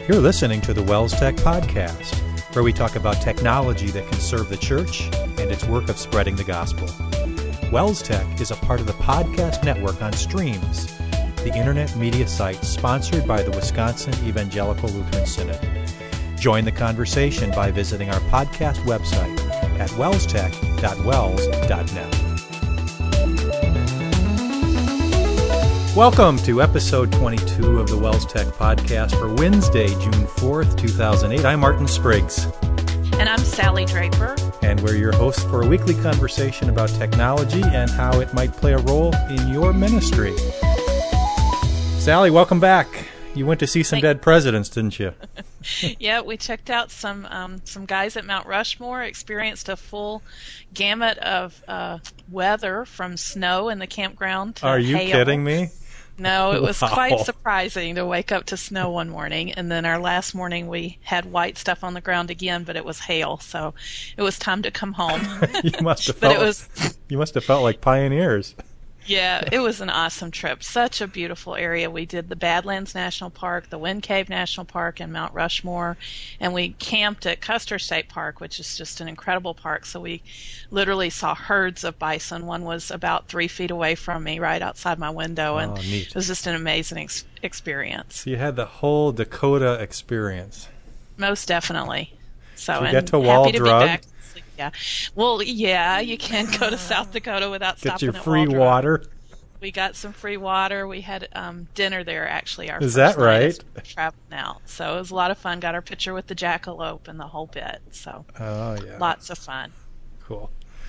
You're listening to the Wells Tech Podcast, where we talk about technology that can serve the church and its work of spreading the gospel. Wells Tech is a part of the podcast network on Streams, the internet media site sponsored by the Wisconsin Evangelical Lutheran Synod. Join the conversation by visiting our podcast website at wellstech.wells.net. Welcome to episode 22 of the Wells Tech Podcast for Wednesday, June 4th, 2008. I'm Martin Spriggs. And I'm Sally Draper. And we're your hosts for a weekly conversation about technology and how it might play a role in your ministry. Sally, welcome back. You went to see some dead presidents, didn't you? Yeah, we checked out some guys at Mount Rushmore, experienced a full gamut of weather from snow in the campground to Are you hail. kidding me? No, it was Wow. quite surprising to wake up to snow one morning, and then our last morning we had white stuff on the ground again, but it was hail, so it was time to come home. You must have felt like pioneers. Yeah, it was an awesome trip. Such a beautiful area. We did the Badlands National Park, the Wind Cave National Park, and Mount Rushmore. And we camped at Custer State Park, which is just an incredible park. So we literally saw herds of bison. One was about 3 feet away from me, right outside my window. And neat. It was just an amazing experience. So you had the whole Dakota experience. Most definitely. So, Did you get to happy Wall to Drug? be back. Yeah. Well, yeah, you can go to South Dakota without Get stopping your at free Wall Drug. water. We got some free water. We had dinner there, actually. Our Is first that night right? as we were traveling out. So it was a lot of fun. Got our picture with the jackalope and the whole bit. So lots of fun. Cool.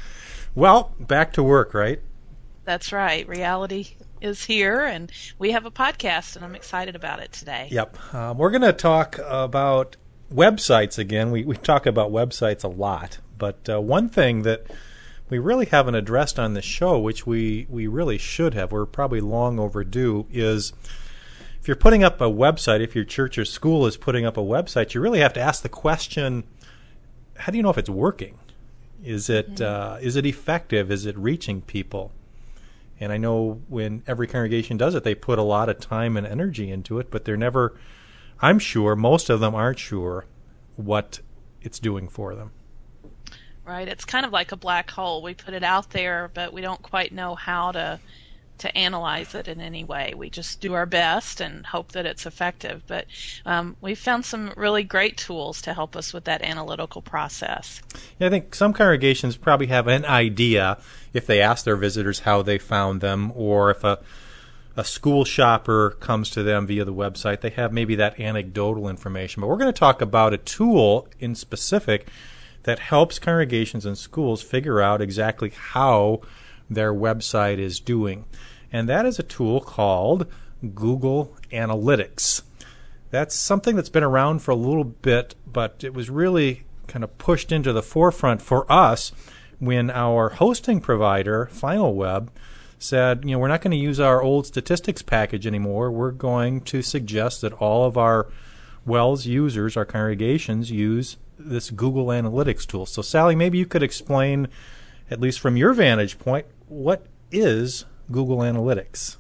Well, back to work, right? That's right. Reality is here, and we have a podcast, and I'm excited about it today. Yep. We're going to talk about websites again. We talk about websites a lot, but one thing that we really haven't addressed on the show, which we really should have, we're probably long overdue, is if you're putting up a website, if your church or school is putting up a website, you really have to ask the question, how do you know if it's working? Is it effective? Is it reaching people? And I know when every congregation does it, they put a lot of time and energy into it, but they're never, I'm sure, most of them aren't sure what it's doing for them. Right. It's kind of like a black hole. We put it out there, but we don't quite know how to analyze it in any way. We just do our best and hope that it's effective. But we've found some really great tools to help us with that analytical process. Yeah, I think some congregations probably have an idea if they ask their visitors how they found them, or if a school shopper comes to them via the website, they have maybe that anecdotal information. But we're going to talk about a tool in specific that helps congregations and schools figure out exactly how their website is doing. And that is a tool called Google Analytics. That's something that's been around for a little bit, but it was really kind of pushed into the forefront for us when our hosting provider, FinalWeb, said, we're not going to use our old statistics package anymore. We're going to suggest that all of our Wells users, our congregations, use this Google Analytics tool. So, Sally, maybe you could explain, at least from your vantage point, what is Google Analytics?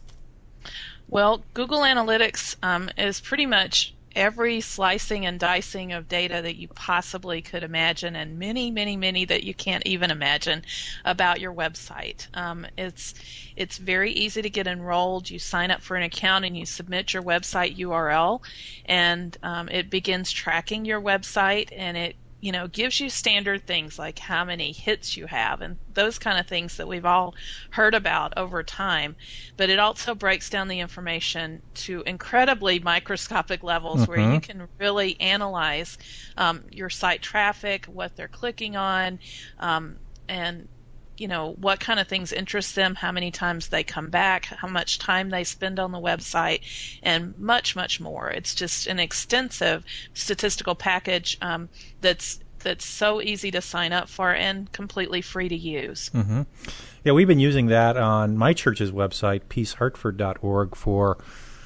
Well, Google Analytics is pretty much every slicing and dicing of data that you possibly could imagine, and many, many, many that you can't even imagine about your website. It's very easy to get enrolled. You sign up for an account and you submit your website URL, and it begins tracking your website, and it gives you standard things like how many hits you have and those kind of things that we've all heard about over time. But it also breaks down the information to incredibly microscopic levels where you can really analyze your site traffic, what they're clicking on, and what kind of things interest them, how many times they come back, how much time they spend on the website, and much, much more. It's just an extensive statistical package that's so easy to sign up for and completely free to use. Mm-hmm. Yeah, we've been using that on my church's website, peacehartford.org, for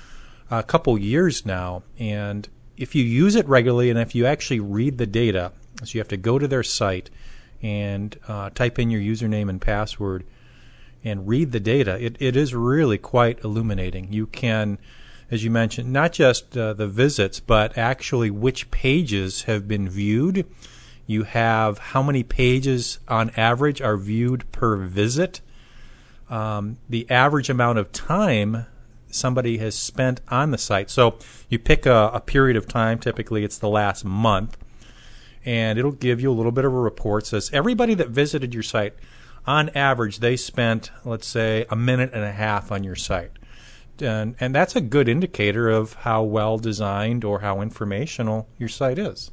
a couple years now. And if you use it regularly and if you actually read the data, so you have to go to their site and type in your username and password and read the data, it is really quite illuminating. You can as you mentioned, not just the visits, but actually which pages have been viewed. You have how many pages on average are viewed per visit. The average amount of time somebody has spent on the site. So you pick a period of time, typically it's the last month, and it'll give you a little bit of a report. It says everybody that visited your site, on average, they spent, let's say, a minute and a half on your site. And that's a good indicator of how well designed or how informational your site is.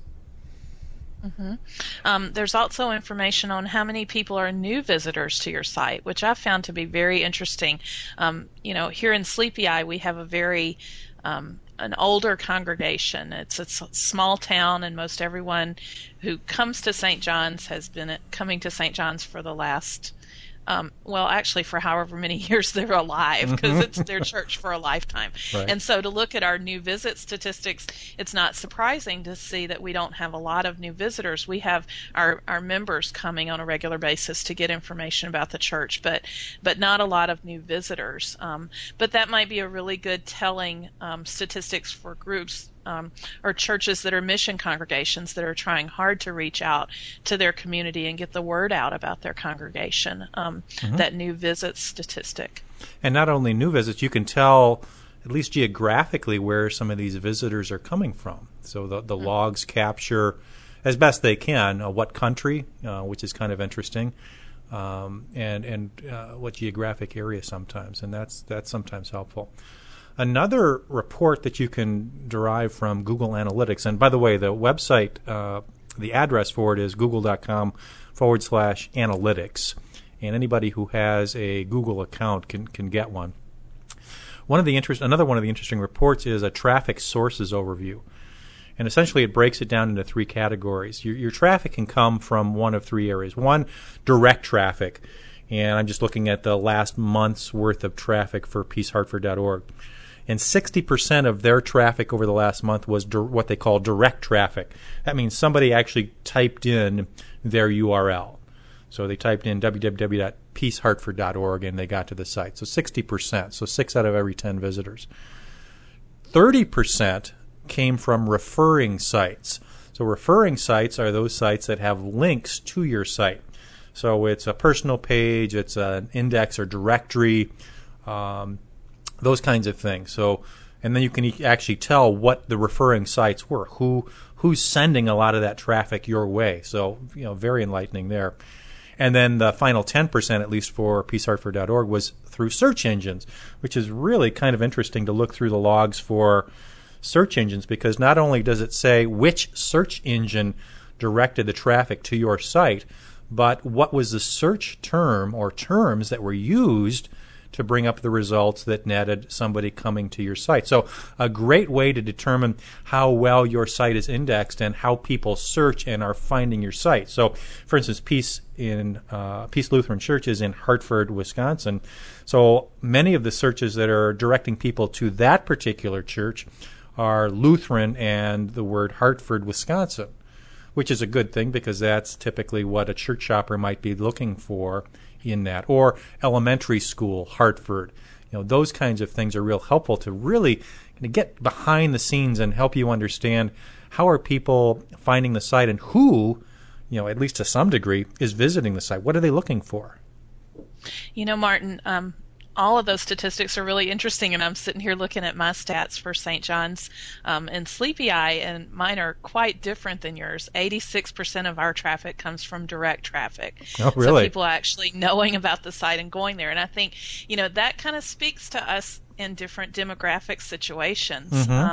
There's also information on how many people are new visitors to your site, which I've found to be very interesting. Here in Sleepy Eye, we have a very an older congregation. It's a small town, and most everyone who comes to St. John's has been coming to St. John's for the last actually for however many years they're alive, because it's their church for a lifetime. Right. And so to look at our new visit statistics, it's not surprising to see that we don't have a lot of new visitors. We have our members coming on a regular basis to get information about the church, but not a lot of new visitors. But that might be a really good telling statistics for groups or churches that are mission congregations that are trying hard to reach out to their community and get the word out about their congregation, that new visits statistic. And not only new visits, you can tell, at least geographically, where some of these visitors are coming from. So the logs capture, as best they can, what country, which is kind of interesting, and what geographic area sometimes, and that's sometimes helpful. Another report that you can derive from Google Analytics, and by the way, the website, the address for it is google.com/analytics, and anybody who has a Google account can get one. Another one of the interesting reports is a traffic sources overview, and essentially it breaks it down into three categories. Your traffic can come from one of three areas. One, direct traffic, and I'm just looking at the last month's worth of traffic for peacehartford.org. And 60% of their traffic over the last month was what they call direct traffic. That means somebody actually typed in their URL. So they typed in www.peacehartford.org and they got to the site. So 60%, so 6 out of every 10 visitors. 30% came from referring sites. So referring sites are those sites that have links to your site. So it's a personal page, it's an index or directory, those kinds of things. So, and then you can actually tell what the referring sites were, who's sending a lot of that traffic your way. So, very enlightening there. And then the final 10%, at least for peacehartford.org, was through search engines, which is really kind of interesting to look through the logs for search engines, because not only does it say which search engine directed the traffic to your site, but what was the search term or terms that were used to bring up the results that netted somebody coming to your site. So a great way to determine how well your site is indexed and how people search and are finding your site. So, for instance, Peace Lutheran Church is in Hartford, Wisconsin. So many of the searches that are directing people to that particular church are Lutheran and the word Hartford, Wisconsin, which is a good thing because that's typically what a church shopper might be looking for in that. Or elementary school, Hartford. Those kinds of things are real helpful to really get behind the scenes and help you understand how are people finding the site and who, at least to some degree, is visiting the site. What are they looking for? Martin, all of those statistics are really interesting, and I'm sitting here looking at my stats for St. John's and Sleepy Eye, and mine are quite different than yours. 86% of our traffic comes from direct traffic. Oh, really? So people actually knowing about the site and going there. And I think, that kind of speaks to us in different demographic situations.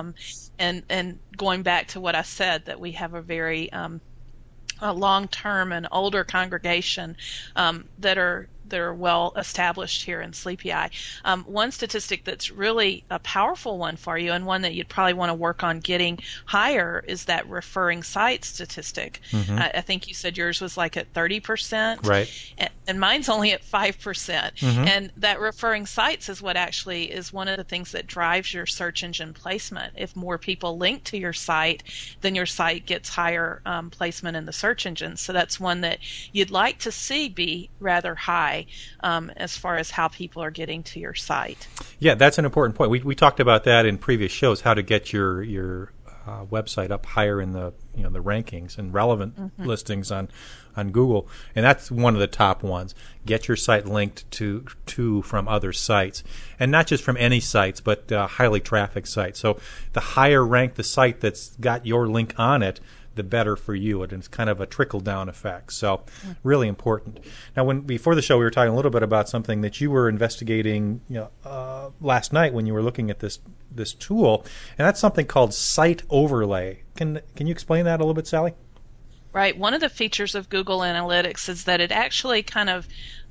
And going back to what I said, that we have a very a long-term and older congregation that are well established here in Sleepy Eye. One statistic that's really a powerful one for you, and one that you'd probably want to work on getting higher, is that referring site statistic. I think you said yours was like at 30%, right? And mine's only at 5%. And that referring sites is what actually is one of the things that drives your search engine placement. If more people link to your site, then your site gets higher placement in the search engine. So that's one that you'd like to see be rather high. eye as far as how people are getting to your site. Yeah, that's an important point. We talked about that in previous shows, how to get your website up higher in the the rankings and relevant listings on Google, and that's one of the top ones. Get your site linked to from other sites, and not just from any sites, but highly trafficked sites. So the higher ranked the site that's got your link on it, the better for you, and it's kind of a trickle-down effect. So really important. Now, before the show, we were talking a little bit about something that you were investigating last night when you were looking at this tool, and that's something called Site Overlay. Can you explain that a little bit, Sally? Right. One of the features of Google Analytics is that it actually kind of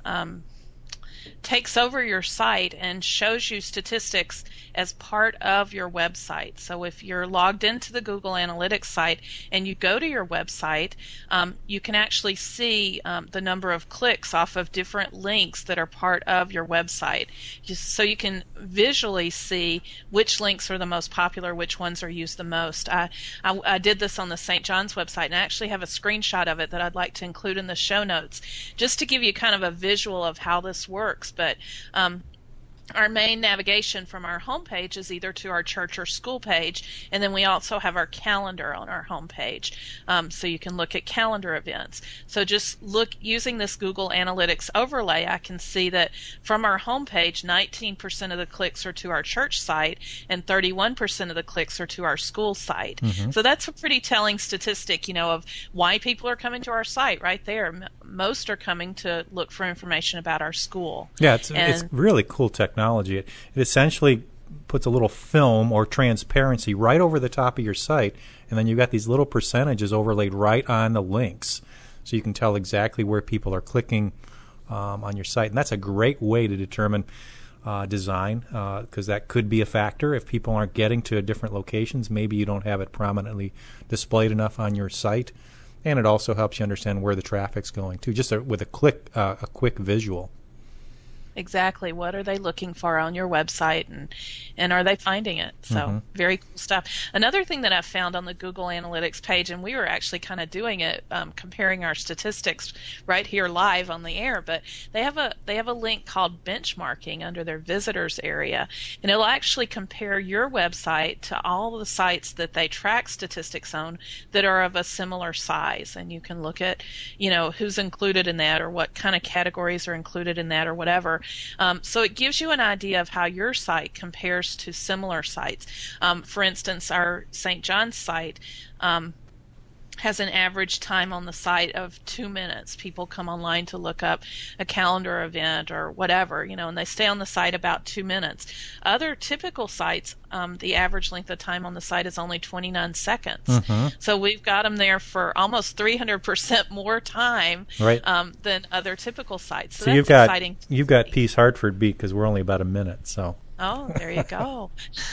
takes over your site and shows you statistics as part of your website. So if you're logged into the Google Analytics site and you go to your website, you can actually see the number of clicks off of different links that are part of your website. So you can visually see which links are the most popular, which ones are used the most. I did this on the St. John's website, and I actually have a screenshot of it that I'd like to include in the show notes, just to give you kind of a visual of how this works. But our main navigation from our homepage is either to our church or school page, and then we also have our calendar on our homepage, so you can look at calendar events. So just using this Google Analytics overlay, I can see that from our homepage, 19% of the clicks are to our church site, and 31% of the clicks are to our school site. So that's a pretty telling statistic, of why people are coming to our site right there. Most are coming to look for information about our school. Yeah, it's really cool technology. It essentially puts a little film or transparency right over the top of your site, and then you've got these little percentages overlaid right on the links, so you can tell exactly where people are clicking on your site. And that's a great way to determine design, because that could be a factor. If people aren't getting to different locations, maybe you don't have it prominently displayed enough on your site. And it also helps you understand where the traffic's going to, just with a quick visual. Exactly. What are they looking for on your website, and are they finding it? So very cool stuff. Another thing that I found on the Google Analytics page, and we were actually kind of doing it, comparing our statistics right here live on the air, but they have a link called benchmarking under their visitors area, and it'll actually compare your website to all the sites that they track statistics on that are of a similar size, and you can look at who's included in that, or what kind of categories are included in that, or whatever. So it gives you an idea of how your site compares to similar sites. For instance, our St. John's site has an average time on the site of 2 minutes. People come online to look up a calendar event or whatever, and they stay on the site about 2 minutes. Other typical sites, the average length of time on the site is only 29 seconds. So we've got them there for almost 300% more time than other typical sites. So that's exciting. You've got Peace Hartford beat, because we're only about a minute. So. Oh, there you go.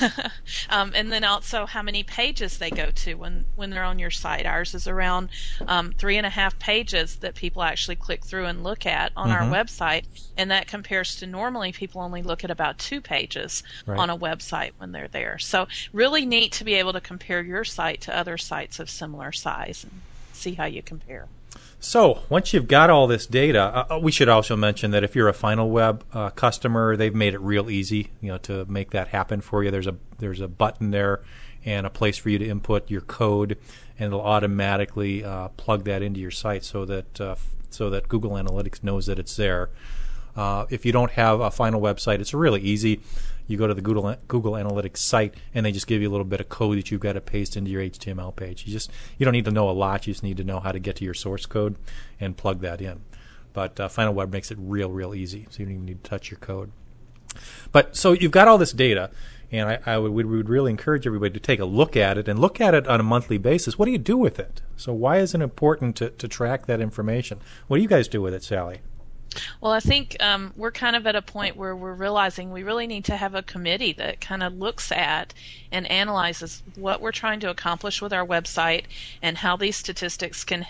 And then also how many pages they go to when they're on your site. Ours is around 3.5 pages that people actually click through and look at on our website, and that compares to normally people only look at about 2 pages on a website when they're there. So really neat to be able to compare your site to other sites of similar size and see how you compare. So once you've got all this data, we should also mention that if you're a Final Web customer, they've made it real easy, to make that happen for you. There's a button there and a place for you to input your code, and it'll automatically plug that into your site so that Google Analytics knows that it's there. If you don't have a Final website, it's really easy. You go to the Google Analytics site, and they just give you a little bit of code that you've got to paste into your HTML page. You don't need to know a lot. You just need to know how to get to your source code and plug that in. But Final Web makes it real easy, so you don't even need to touch your code. But so you've got all this data, and we would really encourage everybody to take a look at it, and look at it on a monthly basis. What do you do with it? So why is it important to track that information? What do you guys do with it, Sally? Well, I think we're kind of at a point where we're realizing we really need to have a committee that kind of looks at and analyzes what we're trying to accomplish with our website and how these statistics can help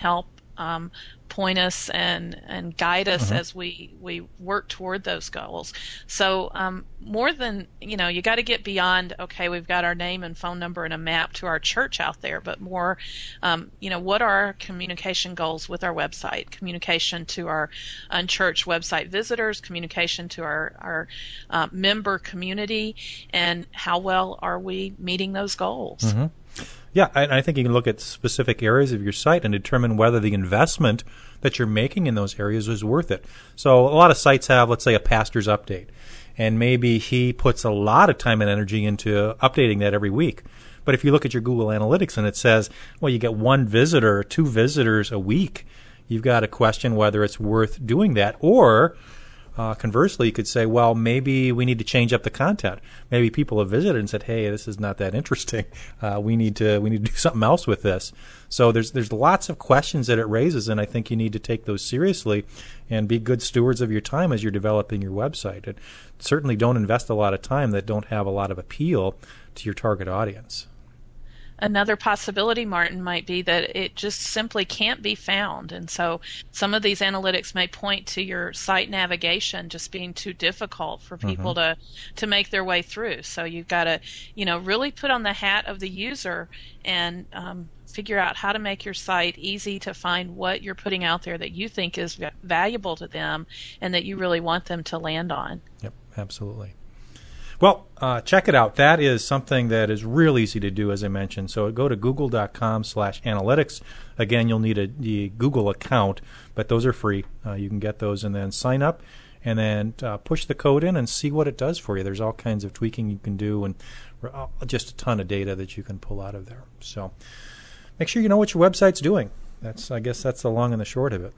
point us and guide us as we work toward those goals. So more than, you got to get beyond, okay, we've got our name and phone number and a map to our church out there, but more, what are our communication goals with our website? Communication to our unchurched website visitors, communication to our member community, and how well are we meeting those goals? Mm-hmm. Yeah, and I think you can look at specific areas of your site and determine whether the investment that you're making in those areas is worth it. So a lot of sites have, let's say, a pastor's update, and maybe he puts a lot of time and energy into updating that every week. But if you look at your Google Analytics and it says, well, you get 1 visitor or 2 visitors a week, you've got to question whether it's worth doing that. Or conversely, you could say, well, maybe we need to change up the content. Maybe people have visited and said, hey, this is not that interesting. We need to do something else with this. So there's lots of questions that it raises, and I think you need to take those seriously and be good stewards of your time as you're developing your website. And certainly don't invest a lot of time that don't have a lot of appeal to your target audience. Another possibility, Martin, might be that it just simply can't be found. And so some of these analytics may point to your site navigation just being too difficult for people to make their way through. So you've got to, really put on the hat of the user and figure out how to make your site easy to find what you're putting out there that you think is valuable to them and that you really want them to land on. Yep, absolutely. Well, check it out. That is something that is real easy to do, as I mentioned. So go to google.com/analytics. Again, you'll need a Google account, but those are free. You can get those and then sign up and then push the code in and see what it does for you. There's all kinds of tweaking you can do and just a ton of data that you can pull out of there. So make sure you know what your website's doing. I guess that's the long and the short of it.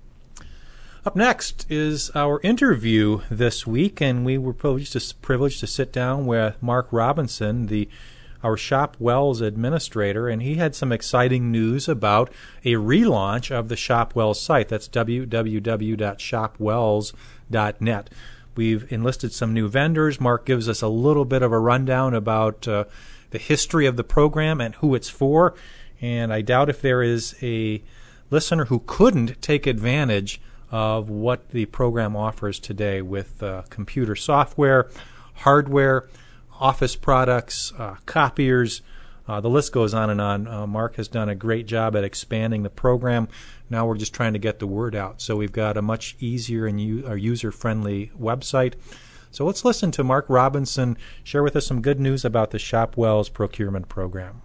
Up next is our interview this week, and we were privileged to sit down with Mark Robinson, our ShopWells administrator, and he had some exciting news about a relaunch of the ShopWells site. That's www.shopwells.net. We've enlisted some new vendors. Mark gives us a little bit of a rundown about the history of the program and who it's for, and I doubt if there is a listener who couldn't take advantage of what the program offers today with computer software, hardware, office products, copiers. The list goes on and on. Mark has done a great job at expanding the program. Now we're just trying to get the word out. So we've got a much easier and user-friendly website. So let's listen to Mark Robinson share with us some good news about the ShopWells procurement program.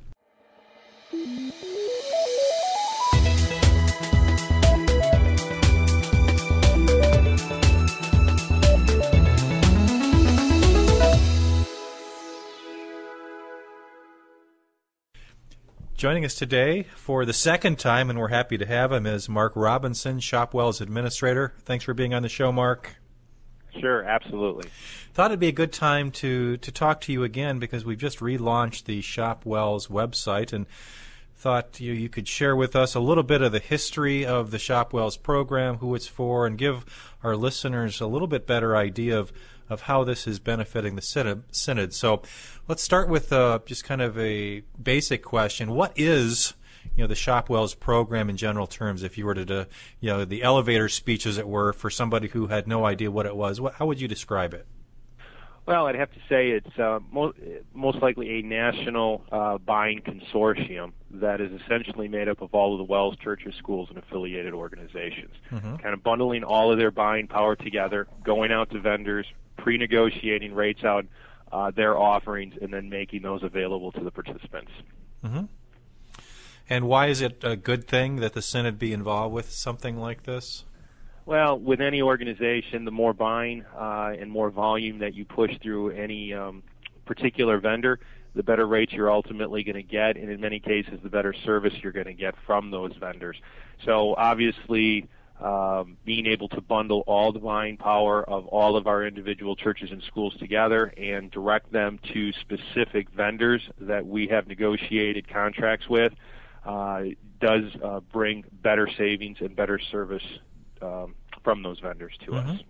Joining us today for the second time, and we're happy to have him, is Mark Robinson, ShopWells Administrator. Thanks for being on the show, Mark. Sure, absolutely. Thought it'd be a good time to talk to you again because we've just relaunched the ShopWells website and thought you could share with us a little bit of the history of the ShopWells program, who it's for, and give our listeners a little bit better idea of how this is benefiting the Synod. So let's start with just kind of a basic question. What is the ShopWells program in general terms, if you were to the elevator speech, as it were, for somebody who had no idea what it was? How would you describe it? Well, I'd have to say it's most likely a national buying consortium that is essentially made up of all of the Wells churches, schools, and affiliated organizations, kind of bundling all of their buying power together, going out to vendors, pre-negotiating rates out, their offerings, and then making those available to the participants. Mm-hmm. And why is it a good thing that the Synod be involved with something like this? Well, with any organization, the more buying and more volume that you push through any particular vendor, the better rates you're ultimately going to get, and in many cases, the better service you're going to get from those vendors. So obviously, being able to bundle all the buying power of all of our individual churches and schools together and direct them to specific vendors that we have negotiated contracts with does bring better savings and better service from those vendors to us.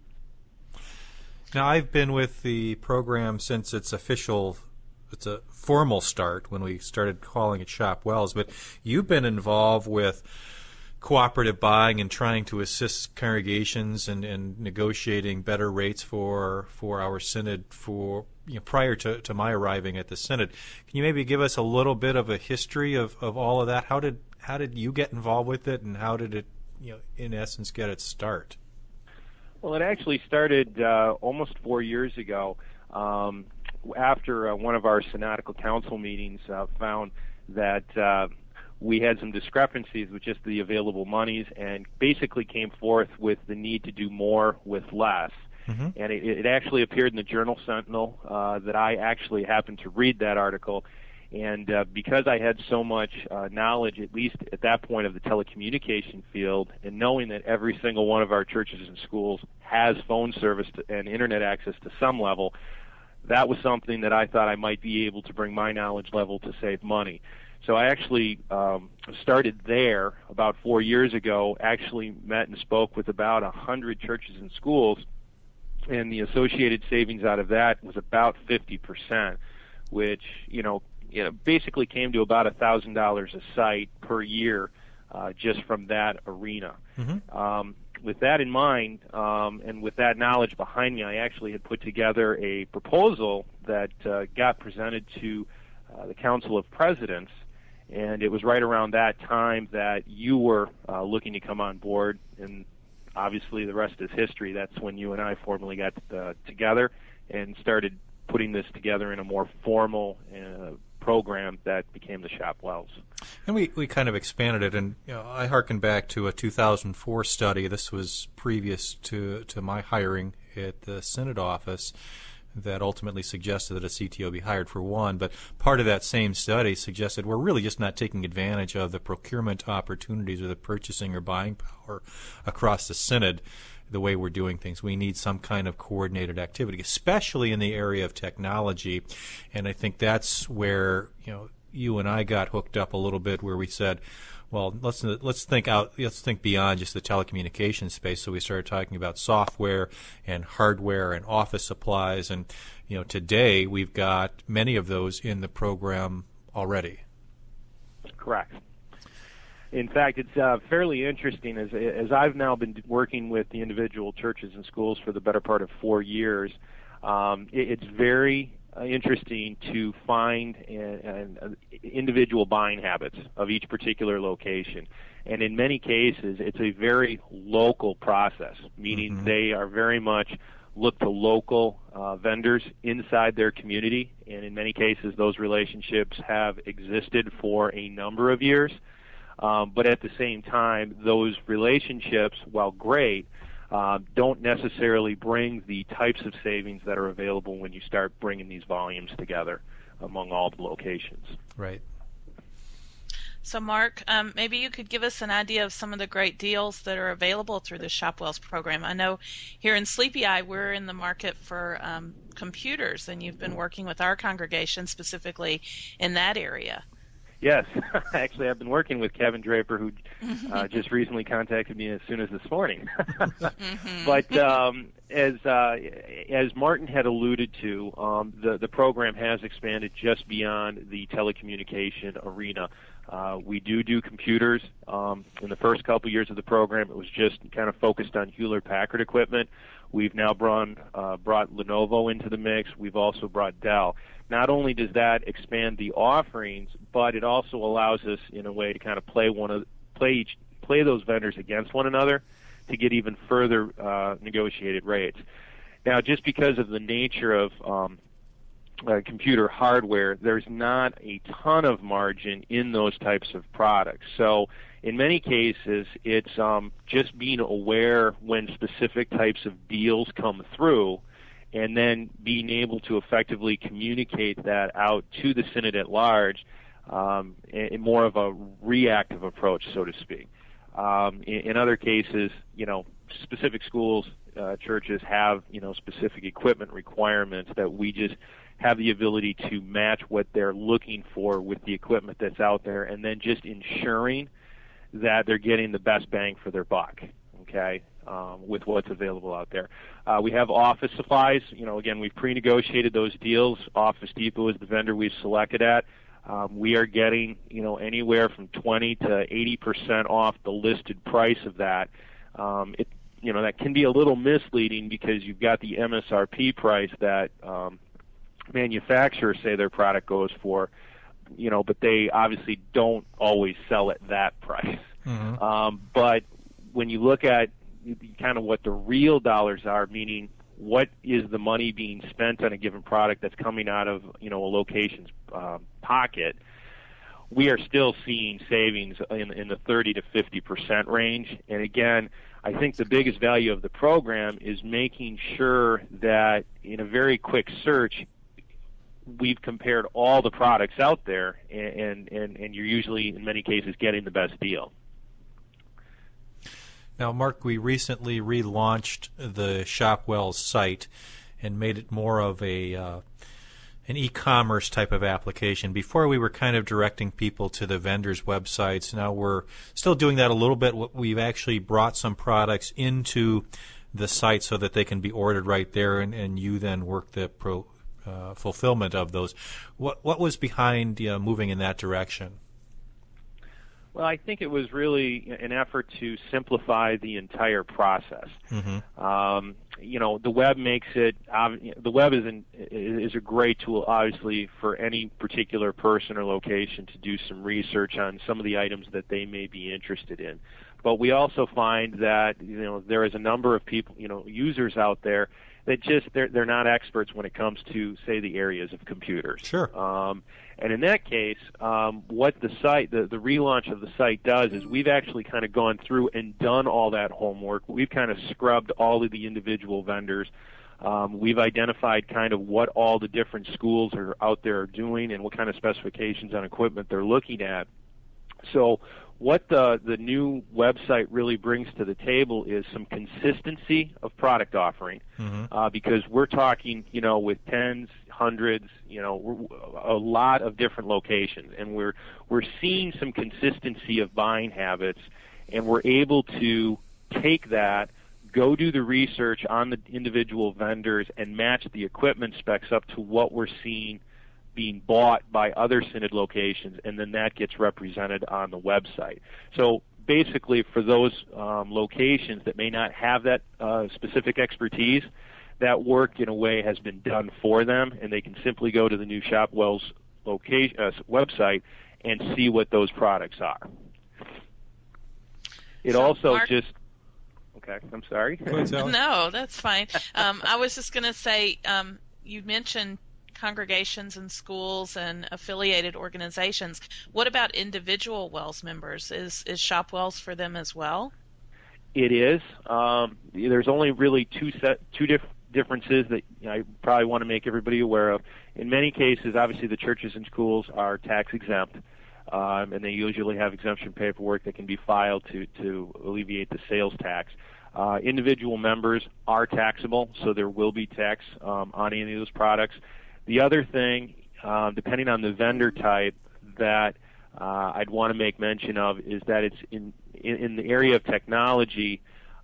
Now, I've been with the program since it's a formal start when we started calling it ShopWells, but you've been involved with cooperative buying and trying to assist congregations and negotiating better rates for our synod prior to my arriving at the synod. Can you maybe give us a little bit of a history of all of that? How did you get involved with it, and how did it, in essence, get its start? Well, it actually started almost 4 years ago. After one of our synodical council meetings found that we had some discrepancies with just the available monies, and basically came forth with the need to do more with less. Mm-hmm. And it actually appeared in the Journal Sentinel that I actually happened to read that article. And because I had so much knowledge, at least at that point, of the telecommunication field, and knowing that every single one of our churches and schools has phone service and internet access to some level, that was something that I thought I might be able to bring my knowledge level to save money. So I actually started there about 4 years ago, actually met and spoke with about 100 churches and schools, and the associated savings out of that was about 50%, which, basically came to about $1,000 a site per year just from that arena. Mm-hmm. With that in mind, and with that knowledge behind me, I actually had put together a proposal that got presented to the Council of Presidents, and it was right around that time that you were looking to come on board, and obviously the rest is history. That's when you and I formally got together and started putting this together in a more formal program that became the Shop Wells. And we kind of expanded it, and I hearken back to a 2004 study. This was previous to my hiring at the Synod office, that ultimately suggested that a CTO be hired for one. But part of that same study suggested we're really just not taking advantage of the procurement opportunities or the purchasing or buying power across the Synod the way we're doing things. We need some kind of coordinated activity, especially in the area of technology. And I think that's where you and I got hooked up a little bit, where we said, well, let's think beyond just the telecommunications space. So we started talking about software and hardware and office supplies, and today we've got many of those in the program already. Correct. In fact, it's fairly interesting as I've now been working with the individual churches and schools for the better part of 4 years. It's very interesting to find individual buying habits of each particular location. And in many cases, it's a very local process, meaning mm-hmm. they are very much look to local vendors inside their community. And in many cases, those relationships have existed for a number of years. But at the same time, those relationships, while great, don't necessarily bring the types of savings that are available when you start bringing these volumes together among all the locations. Right. So, Mark, maybe you could give us an idea of some of the great deals that are available through the ShopWells program. I know here in Sleepy Eye, we're in the market for computers, and you've been working with our congregation specifically in that area. Yes, actually, I've been working with Kevin Draper, who just recently contacted me as soon as this morning. Mm-hmm. But as Martin had alluded to, the program has expanded just beyond the telecommunication arena. We do computers. In the first couple years of the program, it was just kind of focused on Hewlett-Packard equipment. We've now brought Lenovo into the mix. We've also brought Dell. Not only does that expand the offerings, but it also allows us, in a way, to kind of play those vendors against one another to get even further negotiated rates. Now, just because of the nature of computer hardware, there's not a ton of margin in those types of products. So in many cases, it's just being aware when specific types of deals come through, and then being able to effectively communicate that out to the Synod at large in more of a reactive approach, so to speak. In other cases, specific schools, churches have, specific equipment requirements that we just have the ability to match what they're looking for with the equipment that's out there, and then just ensuring that they're getting the best bang for their buck, okay, with what's available out there. We have office supplies. Again, we've pre-negotiated those deals. Office Depot is the vendor we've selected at. We are getting, anywhere from 20 to 80% off the listed price of that. That can be a little misleading because you've got the MSRP price that manufacturers say their product goes for, but they obviously don't always sell at that price. Mm-hmm. But when you look at kind of what the real dollars are, meaning what is the money being spent on a given product that's coming out of a location's pocket, we are still seeing savings in the 30 to 50% range. And again, I think the biggest value of the program is making sure that in a very quick search, we've compared all the products out there, and you're usually, in many cases, getting the best deal. Now, Mark, we recently relaunched the Shopwell site and made it more of an e-commerce type of application. Before, we were kind of directing people to the vendors' websites. Now we're still doing that a little bit. We've actually brought some products into the site so that they can be ordered right there, and you then work the fulfillment of those. What was behind moving in that direction? Well, I think it was really an effort to simplify the entire process. Mm-hmm. The web makes it. The web is a great tool, obviously, for any particular person or location to do some research on some of the items that they may be interested in. But we also find that there is a number of people, users out there that they're not experts when it comes to, say, the areas of computers. Sure. And in that case, what the relaunch of the site does is we've actually kind of gone through and done all that homework. We've kind of scrubbed all of the individual vendors. We've identified kind of what all the different schools are out there are doing and what kind of specifications on equipment they're looking at. So what the new website really brings to the table is some consistency of product offering, mm-hmm. Because we're talking, with tens, hundreds, a lot of different locations, and we're seeing some consistency of buying habits, and we're able to take that, go do the research on the individual vendors, and match the equipment specs up to what we're seeing being bought by other Synod locations, and then that gets represented on the website. So basically, for those locations that may not have that specific expertise, that work in a way has been done for them, and they can simply go to the new Shopwell's website and see what those products are. It so also Mark, okay, I'm sorry. Go ahead, Sally. No, that's fine. I was just going to say, you mentioned congregations and schools and affiliated organizations. What about individual WELS members? Is Shopwells for them as well? It is. There's only really two differences that I probably want to make everybody aware of. In many cases, obviously, the churches and schools are tax exempt, and they usually have exemption paperwork that can be filed to alleviate the sales tax. Individual members are taxable, so there will be tax on any of those products. The other thing, depending on the vendor type, that I'd want to make mention of is that it's in the area of technology.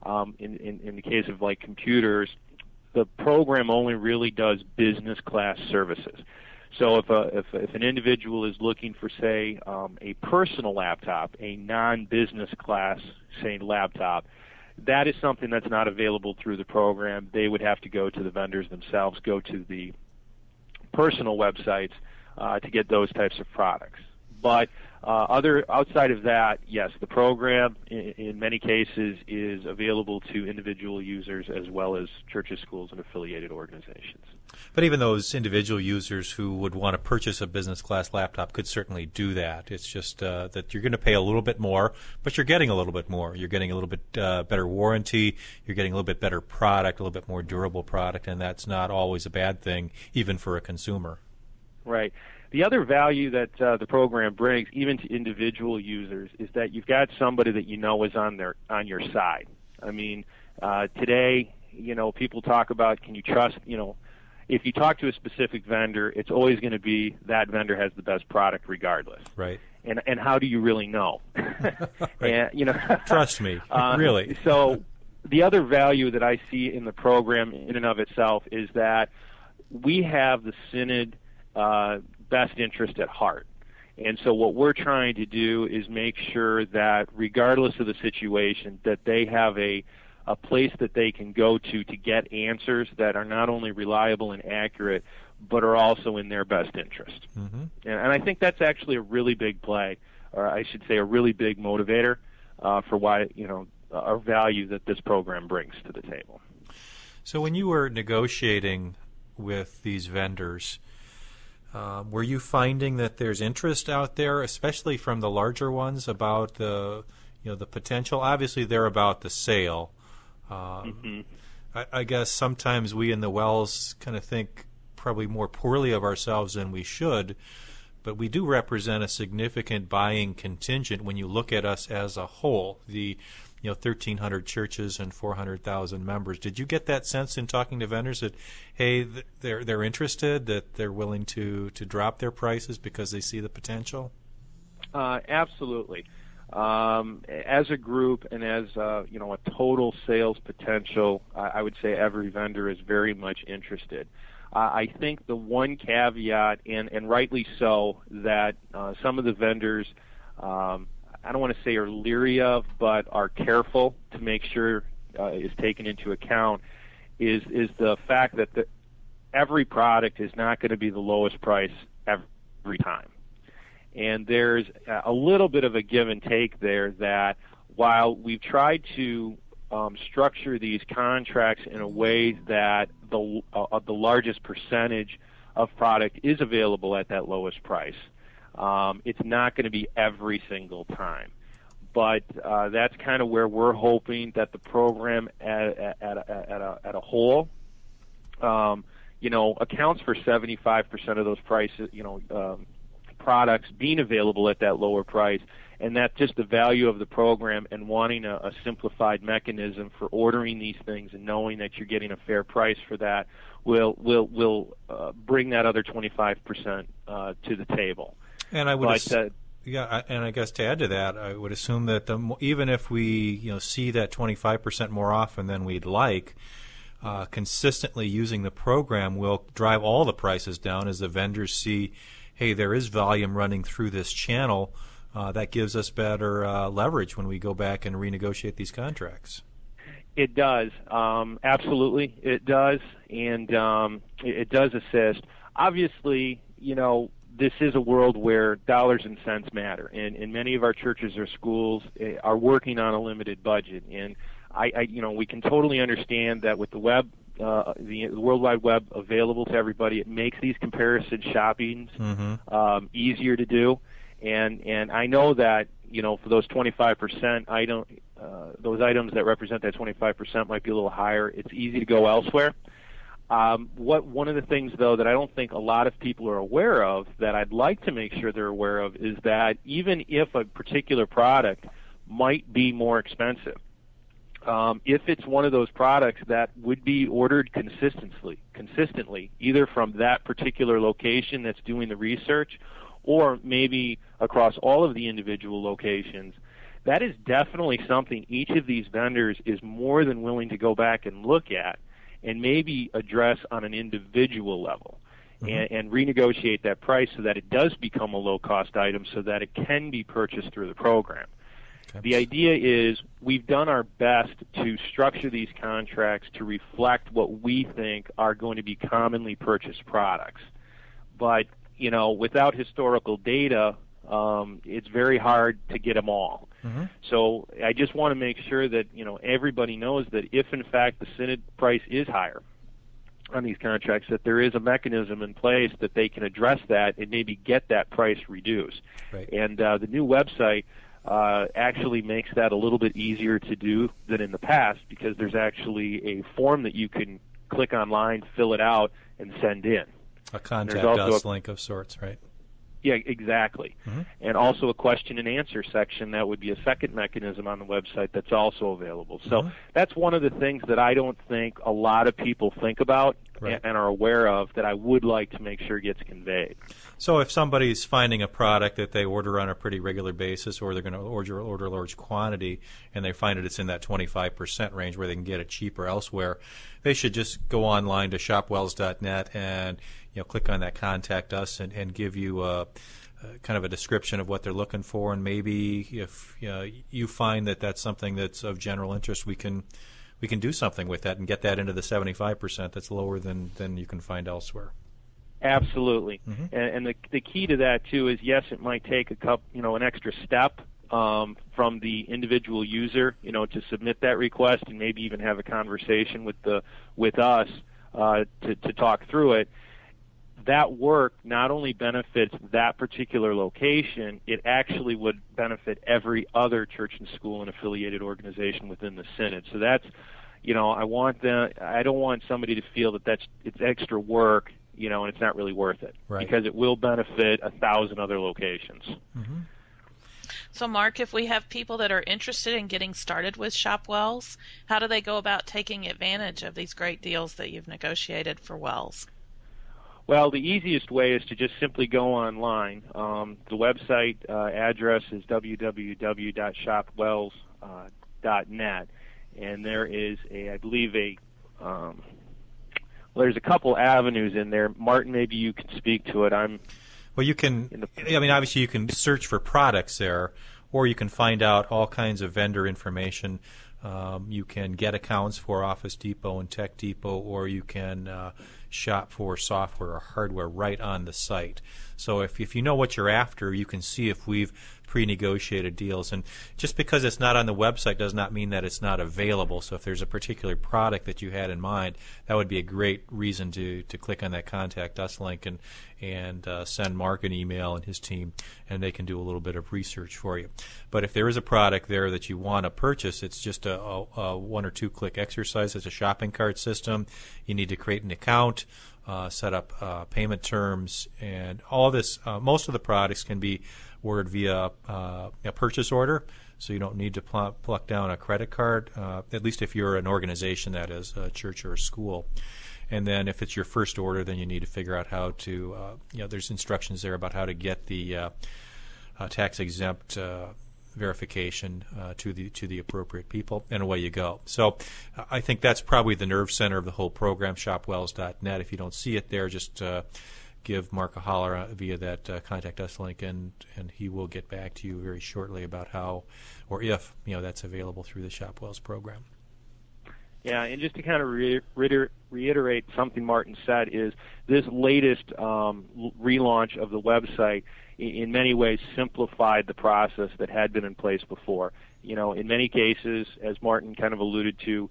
In the case of like computers, the program only really does business class services. So if an individual is looking for, say, a personal laptop, a non-business class, say, laptop, that is something that's not available through the program. They would have to go to the vendors themselves, go to the personal websites to get those types of products. But outside of that, yes, the program in many cases is available to individual users as well as churches, schools, and affiliated organizations. But even those individual users who would want to purchase a business class laptop could certainly do that. It's just that you're going to pay a little bit more, but you're getting a little bit more. You're getting a little bit better warranty. You're getting a little bit better product, a little bit more durable product, and that's not always a bad thing, even for a consumer. Right. The other value that the program brings, even to individual users, is that you've got somebody that you know is on your side. I mean, today, people talk about, can you trust, if you talk to a specific vendor, it's always going to be that vendor has the best product regardless. Right. And how do you really know? Right. And, trust me, really. So the other value that I see in the program in and of itself is that we have the Synod best interest at heart. And so what we're trying to do is make sure that regardless of the situation, that they have a place that they can go to get answers that are not only reliable and accurate, but are also in their best interest. Mm-hmm. And I think that's actually a really big play, or I should say a really big motivator for why, our value that this program brings to the table. So when you were negotiating with these vendors, were you finding that there's interest out there, especially from the larger ones, about the potential? Obviously, they're about the sale. I guess sometimes we in the Wells kind of think probably more poorly of ourselves than we should, but we do represent a significant buying contingent when you look at us as a whole. The 1,300 churches and 400,000 members. Did you get that sense in talking to vendors that, hey, they're interested, that they're willing to drop their prices because they see the potential? Absolutely. As a group and as a total sales potential, I would say every vendor is very much interested. I think the one caveat, and rightly so, that some of the vendors, I don't want to say are leery of, but are careful to make sure is taken into account, is the fact that every product is not going to be the lowest price every time. And there's a little bit of a give and take there, that while we've tried to structure these contracts in a way that the largest percentage of product is available at that lowest price, it's not going to be every single time. But that's kind of where we're hoping that the program at a whole, accounts for 75% of those prices, products being available at that lower price, and that just the value of the program and wanting a simplified mechanism for ordering these things and knowing that you're getting a fair price for that will bring that other 25% to the table. And I would, and I guess to add to that, I would assume that even if we see that 25% more often than we'd like, consistently using the program will drive all the prices down as the vendors see, hey, there is volume running through this channel. That gives us better leverage when we go back and renegotiate these contracts. It does. Absolutely, it does. And it does assist. Obviously, this is a world where dollars and cents matter. And many of our churches or schools are working on a limited budget. And we can totally understand that with the web, the World Wide Web available to everybody, it makes these comparison shoppings easier to do. And I know that for those 25%, those items that represent that 25% might be a little higher. It's easy to go elsewhere. One of the things, though, that I don't think a lot of people are aware of, that I'd like to make sure they're aware of, is that even if a particular product might be more expensive, if it's one of those products that would be ordered consistently, either from that particular location that's doing the research, or maybe across all of the individual locations, that is definitely something each of these vendors is more than willing to go back and look at and maybe address on an individual level and renegotiate that price so that it does become a low-cost item so that it can be purchased through the program. Okay. The idea is we've done our best to structure these contracts to reflect what we think are going to be commonly purchased products. But without historical data, it's very hard to get them all. So I just want to make sure that everybody knows that if in fact the Synod price is higher on these contracts, that there is a mechanism in place that they can address that and maybe get that price reduced. Right. And the new website actually makes that a little bit easier to do than in the past, because there's actually a form that you can click online, fill it out, and send in. A contact us link of sorts, right? Yeah, exactly. And also a question and answer section that would be a second mechanism on the website that's also available. So that's one of the things that I don't think a lot of people think about and are aware of, that I would like to make sure gets conveyed. So if somebody's finding a product that they order on a pretty regular basis, or they're going to order a large quantity, and they find that it's in that 25% range where they can get it cheaper elsewhere, they should just go online to shopwells.net and click on that Contact Us and give you kind of a description of what they're looking for, and maybe if you find that that's something that's of general interest, we can do something with that and get that into the 75% that's lower than you can find elsewhere. Absolutely. Mm-hmm. And the key to that too is, yes, it might take an extra step from the individual user, to submit that request and maybe even have a conversation with us to talk through it. That work not only benefits that particular location, it actually would benefit every other church and school and affiliated organization within the Synod. So that's, I don't want somebody to feel that it's extra work, and it's not really worth it, right? Because it will benefit 1,000 other locations. Mm-hmm. So, Mark, if we have people that are interested in getting started with ShopWells, how do they go about taking advantage of these great deals that you've negotiated for Wells? Well, the easiest way is to just simply go online. The website address is www.shopwells.net, and there is there's a couple avenues in there. Martin, maybe you can speak to it. Well, you can. Obviously, you can search for products there, or you can find out all kinds of vendor information. You can get accounts for Office Depot and Tech Depot, or you can shop for software or hardware right on the site. So if you know what you're after, you can see if we've pre-negotiated deals. And just because it's not on the website does not mean that it's not available. So if there's a particular product that you had in mind, that would be a great reason to click on that Contact Us link and send Mark an email and his team, and they can do a little bit of research for you. But if there is a product there that you want to purchase, it's just a one or two click exercise. It's a shopping cart system. You need to create an account, set up payment terms, and all this. Most of the products can be ordered via a purchase order, so you don't need to pluck down a credit card, at least if you're an organization, that is, a church or a school. And then if it's your first order, then you need to figure out how to, there's instructions there about how to get the tax-exempt verification to the appropriate people, and away you go. So I think that's probably the nerve center of the whole program, shopwells.net. If you don't see it there, just give Mark a holler via that Contact Us link, and he will get back to you very shortly about how or if that's available through the ShopWells program. Yeah, and just to kind of reiterate something Martin said, is this latest relaunch of the website in many ways simplified the process that had been in place before. In many cases, as Martin kind of alluded to,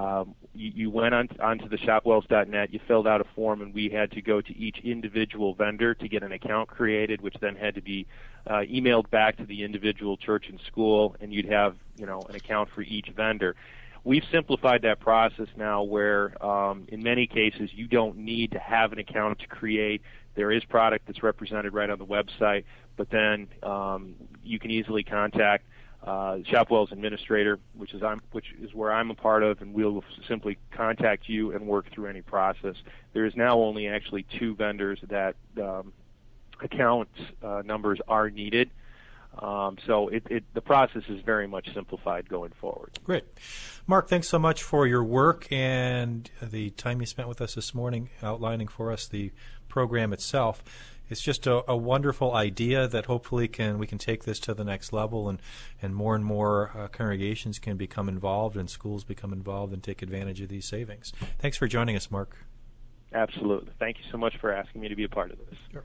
you went onto the shopwells.net, you filled out a form, and we had to go to each individual vendor to get an account created, which then had to be emailed back to the individual church and school, and you'd have an account for each vendor. We've simplified that process now where in many cases you don't need to have an account to create. There is product that's represented right on the website, but then you can easily contact ShopWells administrator, which is where I'm a part of, and we'll simply contact you and work through any process. There is now only actually 2 vendors that account numbers are needed. So the process is very much simplified going forward. Great. Mark, thanks so much for your work and the time you spent with us this morning outlining for us the program itself. It's just a wonderful idea that hopefully we can take this to the next level, and more congregations can become involved and schools become involved and take advantage of these savings. Thanks for joining us, Mark. Absolutely. Thank you so much for asking me to be a part of this. Sure.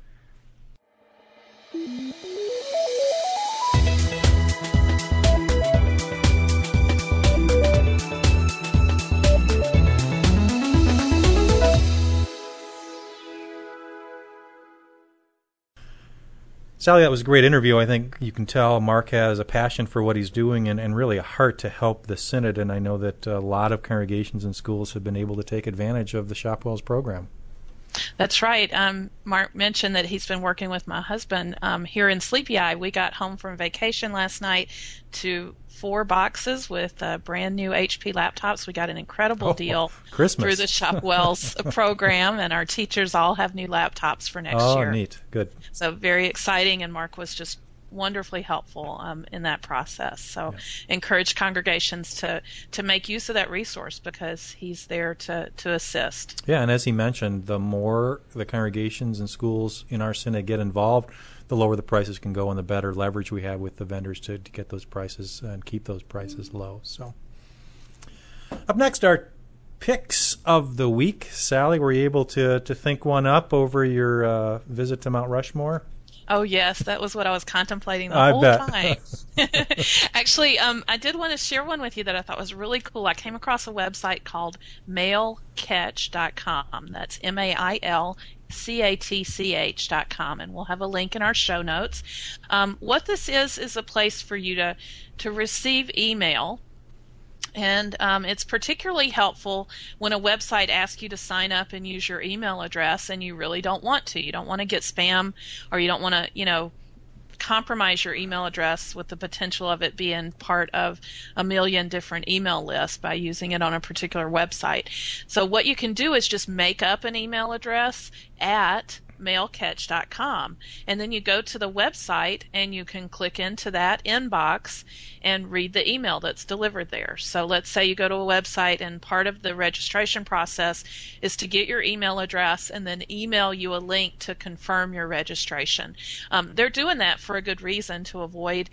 Sally, that was a great interview. I think you can tell Mark has a passion for what he's doing and really a heart to help the Synod, and I know that a lot of congregations and schools have been able to take advantage of the ShopWells program. That's right. Mark mentioned that he's been working with my husband here in Sleepy Eye. We got home from vacation last night to 4 boxes with brand new HP laptops. We got an incredible deal Christmas. through the ShopWells program, and our teachers all have new laptops for next year. Oh, neat. Good. So very exciting, and Mark was just wonderfully helpful in that process. So encourage congregations to make use of that resource because he's there to assist. Yeah, and as he mentioned, the more the congregations and schools in our synod get involved, the lower the prices can go and the better leverage we have with the vendors to get those prices and keep those prices low. So, up next, our picks of the week. Sally, were you able to think one up over your visit to Mount Rushmore? Oh, yes. That was what I was contemplating the whole time. Actually, I did want to share one with you that I thought was really cool. I came across a website called mailcatch.com. That's MAILCATCH.com, and we'll have a link in our show notes. What this is a place for you to receive email. And it's particularly helpful when a website asks you to sign up and use your email address and you really don't want to. You don't want to get spam, or you don't want to, compromise your email address with the potential of it being part of a million different email lists by using it on a particular website. So what you can do is just make up an email address at mailcatch.com, and then you go to the website and you can click into that inbox and read the email that's delivered there. So let's say you go to a website and part of the registration process is to get your email address and then email you a link to confirm your registration. They're doing that for a good reason, to avoid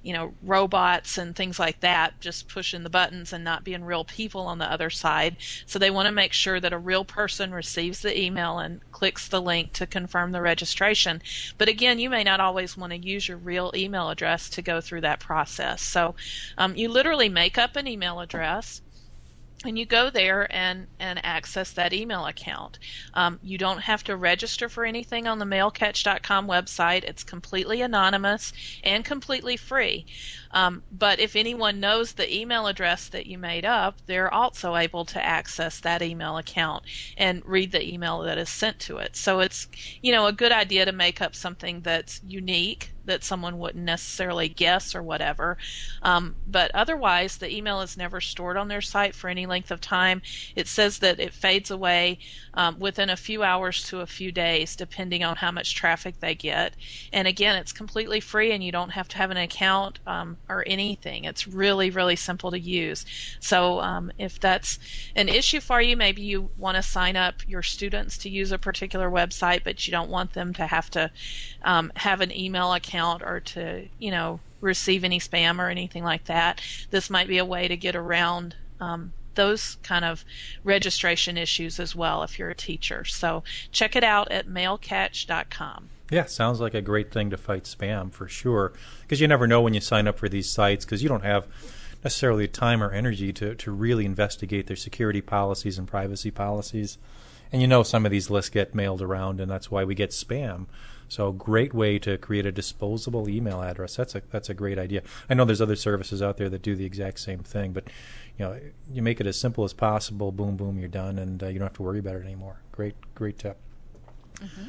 robots and things like that just pushing the buttons and not being real people on the other side. So they want to make sure that a real person receives the email and clicks the link to confirm the registration. But again, you may not always want to use your real email address to go through that process. So you literally make up an email address and you go there and access that email account. You don't have to register for anything on the mailcatch.com website. It's completely anonymous and completely free. But if anyone knows the email address that you made up, they're also able to access that email account and read the email that is sent to it. So it's, a good idea to make up something that's unique, that someone wouldn't necessarily guess or whatever. But otherwise, the email is never stored on their site for any length of time. It says that it fades away within a few hours to a few days, depending on how much traffic they get. And again, it's completely free and you don't have to have an account or anything. It's really, really simple to use. So if that's an issue for you, maybe you want to sign up your students to use a particular website, but you don't want them to have to have an email account or to, receive any spam or anything like that. This might be a way to get around those kind of registration issues as well if you're a teacher. So check it out at mailcatch.com. Yeah, sounds like a great thing to fight spam for sure, because you never know when you sign up for these sites, because you don't have necessarily time or energy to really investigate their security policies and privacy policies. And some of these lists get mailed around, and that's why we get spam. So great way to create a disposable email address. That's a great idea. I know there's other services out there that do the exact same thing, but you make it as simple as possible. Boom, boom, you're done, and you don't have to worry about it anymore. Great tip. Mm-hmm.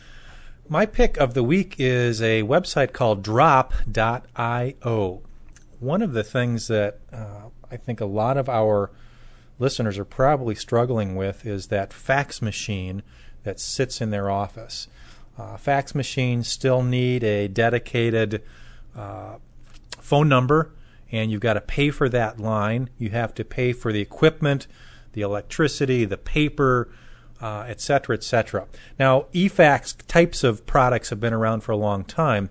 My pick of the week is a website called drop.io. One of the things that I think a lot of our listeners are probably struggling with is that fax machine that sits in their office. Fax machines still need a dedicated phone number, and you've got to pay for that line. You have to pay for the equipment, the electricity, the paper, et cetera, et cetera. Now, eFax types of products have been around for a long time,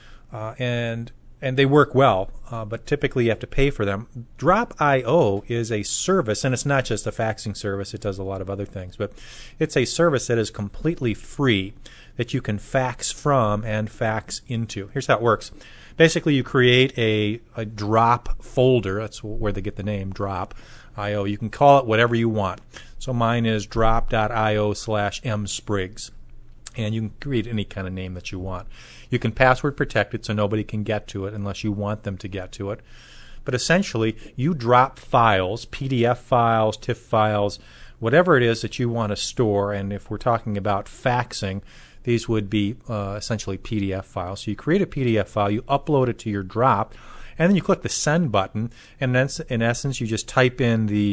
and they work well, but typically you have to pay for them. Drop.io is a service, and it's not just a faxing service. It does a lot of other things, but it's a service that is completely free that you can fax from and fax into. Here's how it works. Basically, you create a drop folder. That's where they get the name, Drop.io. You can call it whatever you want. So mine is drop.io/mspriggs. And you can create any kind of name that you want. You can password protect it so nobody can get to it unless you want them to get to it. But essentially, you drop files, PDF files, TIFF files, whatever it is that you want to store. And if we're talking about faxing, these would be essentially PDF files. So you create a PDF file, you upload it to your Drop, and then you click the send button. And then, in essence, you just type in the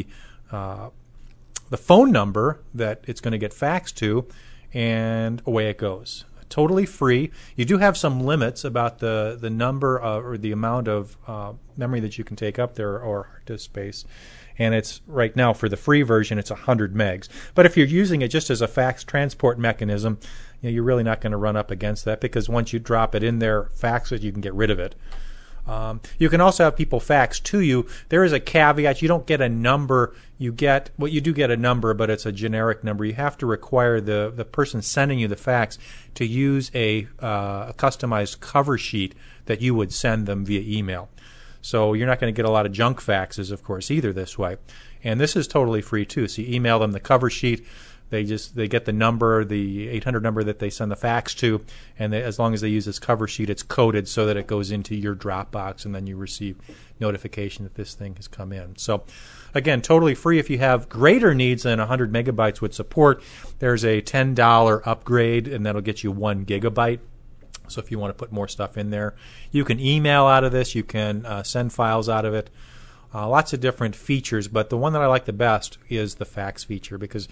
phone number that it's going to get faxed to, and away it goes totally free. You do have some limits about the number or the amount of memory that you can take up there or hard disk space. And it's right now for the free version, it's 100 megs. But if you're using it just as a fax transport mechanism, you're really not going to run up against that, because once you drop it in there, fax it, you can get rid of it. You can also have people fax to you. There is a caveat. You don't get a number. You do get a number, but it's a generic number. You have to require the person sending you the fax to use a customized cover sheet that you would send them via email. So you're not going to get a lot of junk faxes, of course, either this way. And this is totally free, too. So you email them the cover sheet. They get the number, the 800 number that they send the fax to, and as long as they use this cover sheet, it's coded so that it goes into your Dropbox, and then you receive notification that this thing has come in. So, again, totally free. If you have greater needs than 100 megabytes would support, there's a $10 upgrade, and that'll get you 1 gigabyte. So if you want to put more stuff in there, you can email out of this. You can send files out of it. Lots of different features, but the one that I like the best is the fax feature, because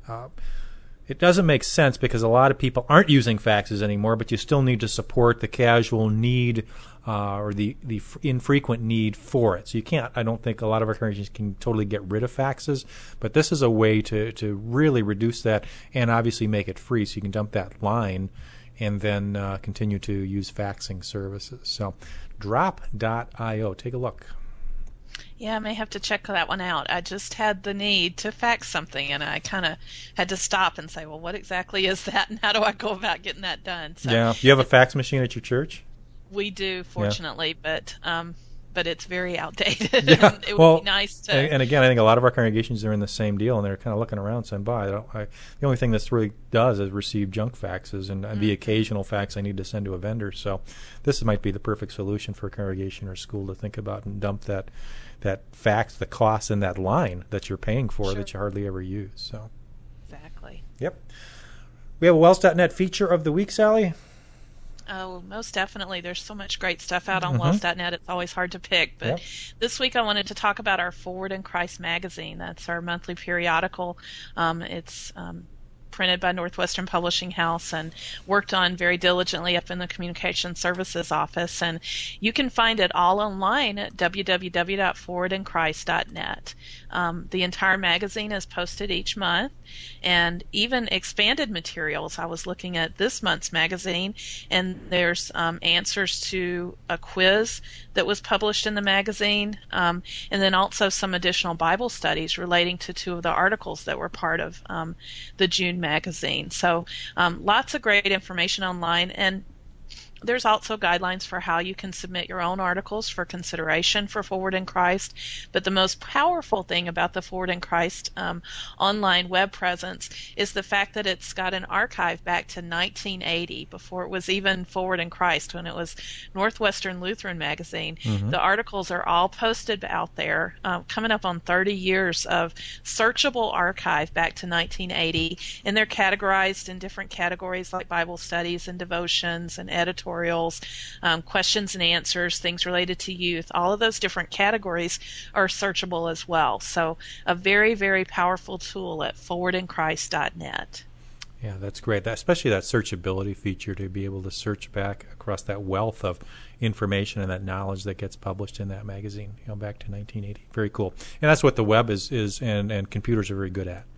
it doesn't make sense, because a lot of people aren't using faxes anymore, but you still need to support the casual need or the infrequent need for it. So you can't, I don't think a lot of our congregations can totally get rid of faxes, but this is a way to really reduce that and obviously make it free, so you can dump that line and then continue to use faxing services. So drop.io, take a look. Yeah, I may have to check that one out. I just had the need to fax something, and I kind of had to stop and say, well, what exactly is that, and how do I go about getting that done? So yeah. You have a fax machine at your church? We do, fortunately, yeah. But it's very outdated. Yeah. It would be nice to... And again, I think a lot of our congregations are in the same deal, and they're kind of looking around saying, the only thing this really does is receive junk faxes and the occasional fax I need to send to a vendor. So this might be the perfect solution for a congregation or school to think about and dump that fax, the cost in that line that you're paying for that you hardly ever use. So exactly. Yep. We have a Wells.net feature of the week, Sally. Oh, most definitely. There's so much great stuff out on Wells.net. It's always hard to pick. But this week I wanted to talk about our Forward in Christ magazine. That's our monthly periodical. It's printed by Northwestern Publishing House and worked on very diligently up in the Communication Services Office. And you can find it all online at www.forwardinChrist.net. The entire magazine is posted each month, and even expanded materials. I was looking at this month's magazine, and there's answers to a quiz that was published in the magazine, and then also some additional Bible studies relating to 2 of the articles that were part of the June magazine. So lots of great information online, and there's also guidelines for how you can submit your own articles for consideration for Forward in Christ. But the most powerful thing about the Forward in Christ online web presence is the fact that it's got an archive back to 1980, before it was even Forward in Christ, when it was Northwestern Lutheran Magazine. The articles are all posted out there, coming up on 30 years of searchable archive back to 1980, and they're categorized in different categories like Bible studies and devotions and editorials, questions and answers, things related to youth. All of those different categories are searchable as well. So a very, very powerful tool at forwardinChrist.net. Yeah, that's great. Especially that searchability feature, to be able to search back across that wealth of information and that knowledge that gets published in that magazine, back to 1980. Very cool. And that's what the web is and computers are very good at.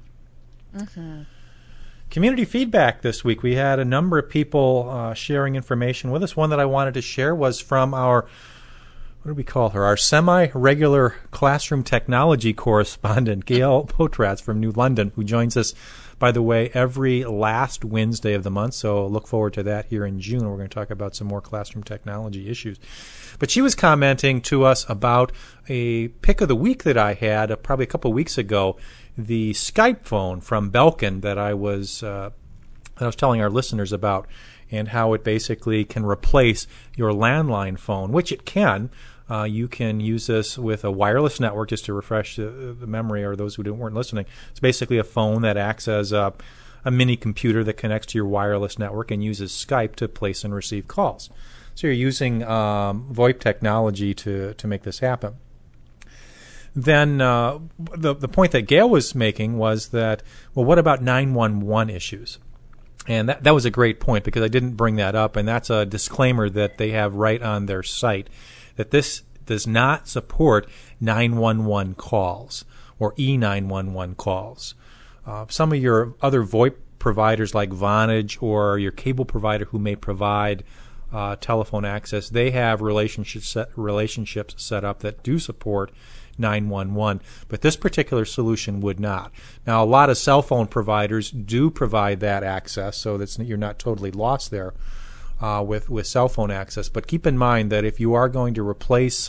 Community feedback this week. We had a number of people sharing information with us. One that I wanted to share was from our, what do we call her? Our semi-regular classroom technology correspondent, Gail Potratz from New London, who joins us, by the way, every last Wednesday of the month. So look forward to that here in June. We're going to talk about some more classroom technology issues. But she was commenting to us about a pick of the week that I had probably a couple of weeks ago, the Skype phone from Belkin that I was telling our listeners about, and how it basically can replace your landline phone, which it can. You can use this with a wireless network, just to refresh the memory, or those who weren't listening. It's basically a phone that acts as a mini computer that connects to your wireless network and uses Skype to place and receive calls. So you're using VoIP technology to make this happen. Then the point that Gail was making was that, well, what about 911 issues? And that was a great point, because I didn't bring that up, and that's a disclaimer that they have right on their site, that this does not support 911 calls or E911 calls. Some of your other VoIP providers like Vonage or your cable provider who may provide telephone access, they have relationships set up that do support 911, but this particular solution would not. Now, a lot of cell phone providers do provide that access, so that you're not totally lost there with cell phone access. But keep in mind that if you are going to replace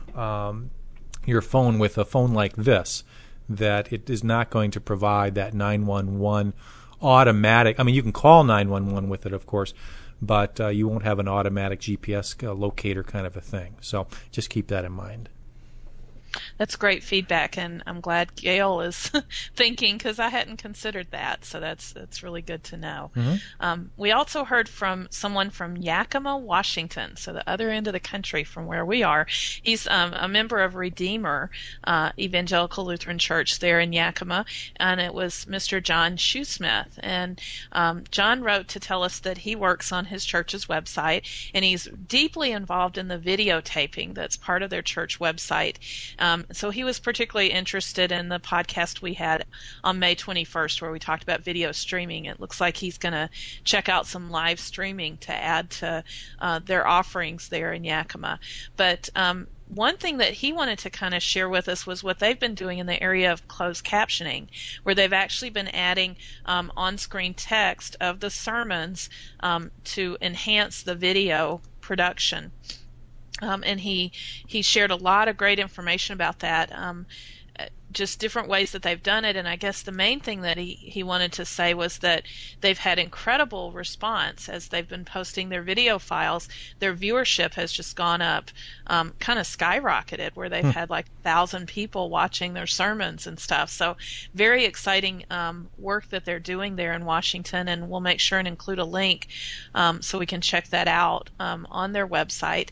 your phone with a phone like this, that it is not going to provide that 911 automatic. I mean, you can call 911 with it, of course, but you won't have an automatic GPS locator kind of a thing. So just keep that in mind. That's great feedback, and I'm glad Gail is thinking, because I hadn't considered that. So that's really good to know. Mm-hmm. We also heard from someone from Yakima, Washington, so the other end of the country from where we are. He's a member of Redeemer Evangelical Lutheran Church there in Yakima, and it was Mr. John Shoesmith. And John wrote to tell us that he works on his church's website, and he's deeply involved in the videotaping that's part of their church website. So he was particularly interested in the podcast we had on May 21st where we talked about video streaming. It looks like he's going to check out some live streaming to add to their offerings there in Yakima. But one thing that he wanted to kind of share with us was what they've been doing in the area of closed captioning, where they've actually been adding on-screen text of the sermons to enhance the video production. And he shared a lot of great information about that, just different ways that they've done it. And I guess the main thing that he wanted to say was that they've had incredible response as they've been posting their video files. Their viewership has just gone up, kind of skyrocketed, where they've had like 1,000 people watching their sermons and stuff. So very exciting work that they're doing there in Washington, and we'll make sure and include a link so we can check that out on their website.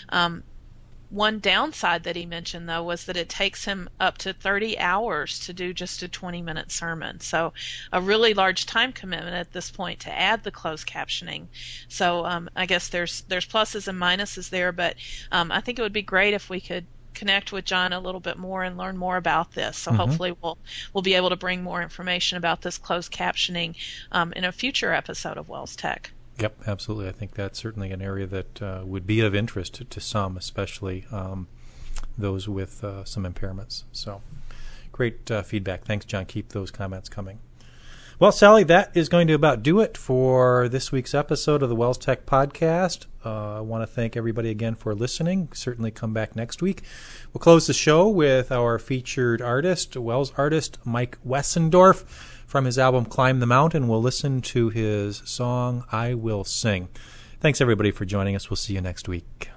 One downside that he mentioned, though, was that it takes him up to 30 hours to do just a 20-minute sermon. So a really large time commitment at this point to add the closed captioning. So I guess there's pluses and minuses there, but I think it would be great if we could connect with John a little bit more and learn more about this. So hopefully we'll be able to bring more information about this closed captioning in a future episode of Wells Tech. Yep, absolutely. I think that's certainly an area that would be of interest to some, especially those with some impairments. So great feedback. Thanks, John. Keep those comments coming. Well, Sally, that is going to about do it for this week's episode of the Wells Tech Podcast. I want to thank everybody again for listening. Certainly come back next week. We'll close the show with our featured artist, Wells artist Mike Wessendorf. From his album Climb the Mountain, we'll listen to his song, I Will Sing. Thanks, everybody, for joining us. We'll see you next week.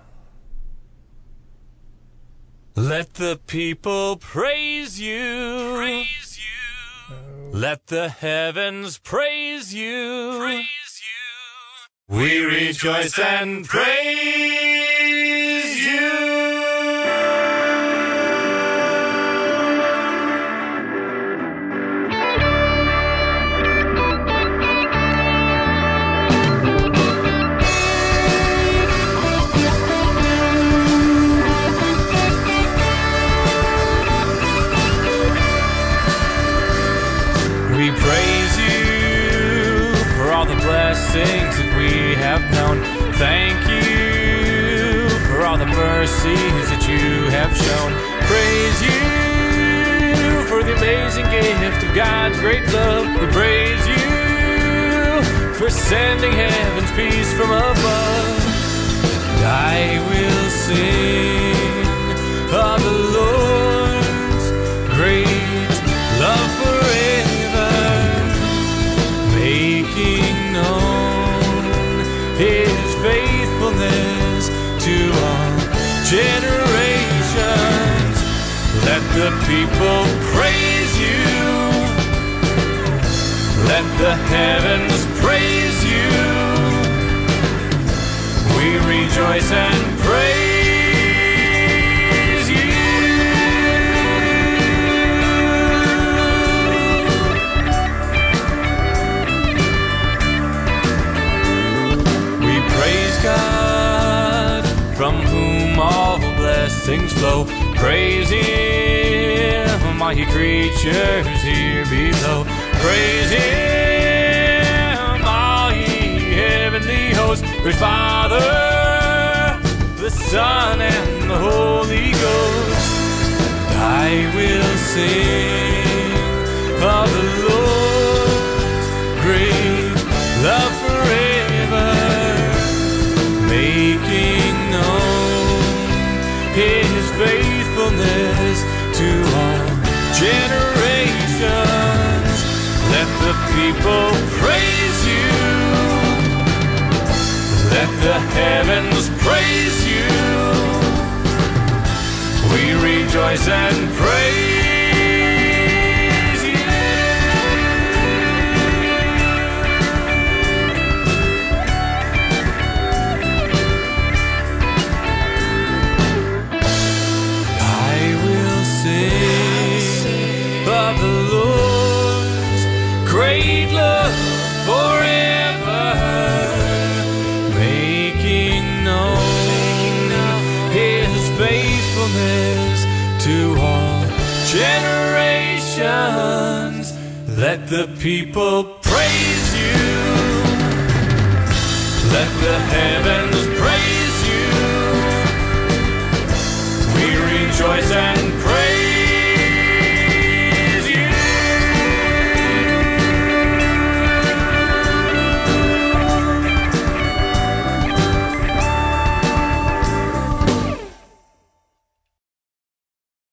Let the people praise you. Praise you. Let the heavens praise you. Praise you. We rejoice and praise you. We praise you for all the blessings that we have known. Thank you for all the mercies that you have shown. Praise you for the amazing gift of God's great love. We praise you for sending heaven's peace from above. And I will sing of the Lord's great love forever, making known his faithfulness to all generations. Let the people praise you. Let the heavens praise you. We rejoice and praise. blessings flow. Praise Him, mighty creatures here below. Praise Him, all ye heavenly hosts. Praise Father, the Son, and the Holy Ghost. I will sing of the Lord's great love forever, making known His faithfulness to all generations. Let the people praise you. Let the heavens praise you. We rejoice and praise you. I will sing of the Lord's great love forever, making known His faithfulness to all generations. Let the people praise you. Let the heavens praise you. We rejoice